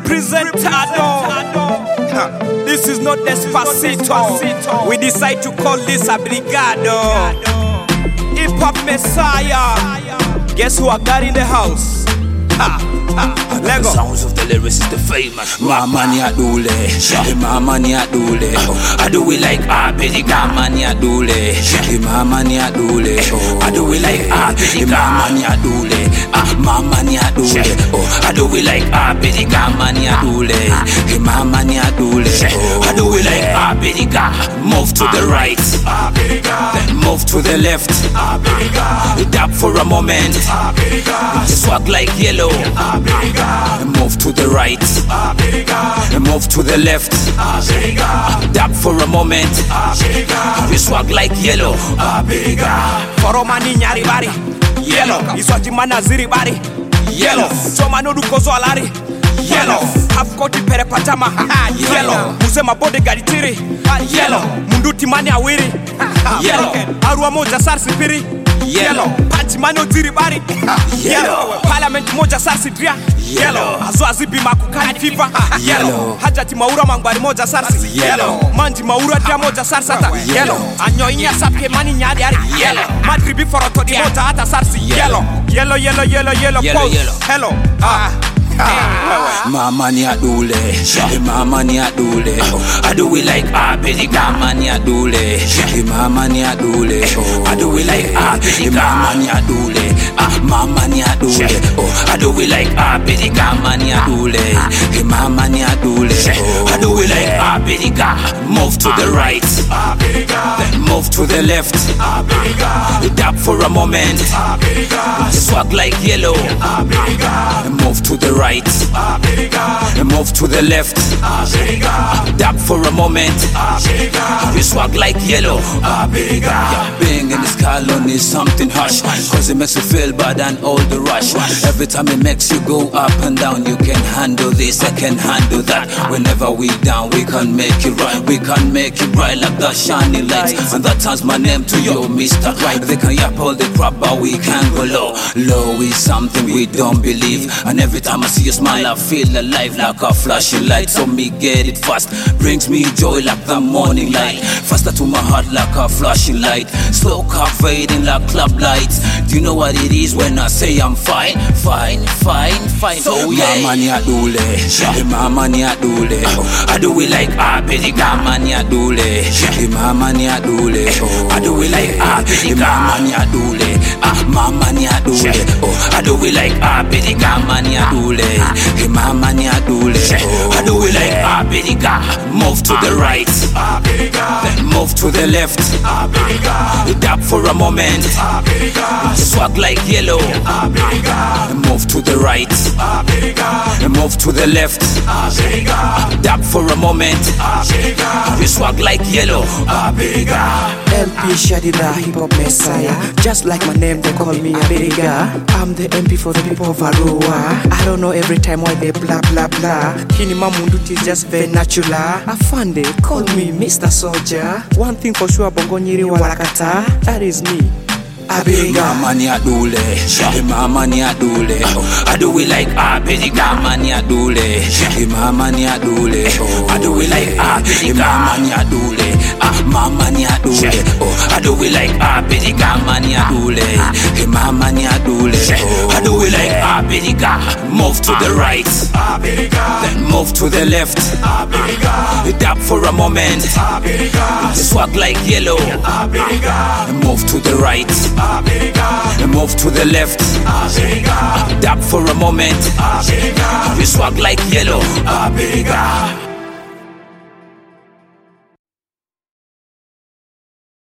Representado. This is not Despacito. We decide to call this Abrigado. Hip Hop Messiah. Guess who I got in the house? The sounds of the lyrics is the famous Mamania Dule, Mamania Dule. I do it like Abediga Mania Dule, Mamania Dule. I do it like Abediga Mania Dule, Mamania Dule. I do it like Abediga Mania Dule, Mamania Dule. I do it like Abediga. Move to the right, then move to the left. Dab for a moment, swag like yellow. Move to the right, move to the left. Dab for a moment, you swag like yellow. Koromani nyari bari yellow. Iswaji mana ziri bari yellow. Choma no dukozo alari yellow. Half koti pere pajama yellow. Musema bode garitiri yellow. Munduti mani awiri yellow. Arua moja sarsi piri yellow. Pachi mani otiri bari yellow. Parliament moja sarsi dria yellow. Azwazi bima kukani fifa yellow. Hajati maura mangwari moja sarsi yellow. Manji maura dia moja sarsata yellow. Anyo inya sapke mani nyari ari yellow. Madribi foroto di moja hata sarsi yellow. Yellow, yellow, yellow, yellow, yellow. Hello. Mamania Dule, Mamania Dule. I do it like Abediga Mania Dule, Mamania Dule. I do it like Abediga Mania Dule, Mamania Dule. I do it like Abediga Mania Dule, Mamania Dule. I do it like Abediga. Move to the right, then move to the left. Dab for a moment, swag like yellow. Move to the right, move to the left. Dab for a moment, you swag like yellow. Being in this colony is something harsh, cause it makes you feel bad and all the rush. Every time it makes you go up and down. You can handle this, I can handle that. Whenever we down, we can make it right. We can make it bright like the shining lights. And that turns my name to your Mr. Right. They can yap all the crap, but we can go low. Low is something we don't believe. And every time I see you smile, I feel alive like a flashing light. So me get it fast, brings me joy like the morning light. Faster to my heart like a flashing light. Slow car fading like club lights. Do you know what it is when I say I'm fine? Fine, fine, fine. So yeah, Mamania Dule, Mamania Dule. I do it like Abediga Mania Dule, Mamania Dule. I do it like Abediga Mania Dule, Mamania Dule. I do it like Abediga Mania Dule, Mamania Dule. I do it like Abediga. Move to the right, then move to the left. Dab for a moment, swag like yellow. Move to the right, move to the left. Dab for a moment, you swag like yellow. MP Shadida, Hip Hop Messiah. Just like my name, they call me Abediga. I'm the MP for the people of Arua. I don't know every time why they blah blah blah. Kinima Munduti is just very natural. Afande, call me Mr. Soldier. One thing for sure, Bongo Nyiri Walakata, that is me, Abediga. Mamania Dule, Mamania Dule. I do it like Abediga Mania Dule, Mamania Dule. I do it like Abediga Mania Dule, Mamania Dule. I do it like Abediga Mania Dule, Mamania Dule. I do it like Abediga. Move to the right, then move to the left. Dab for a moment, swag like yellow. Move to the right, move to the left. Dab for a moment, you swag like yellow.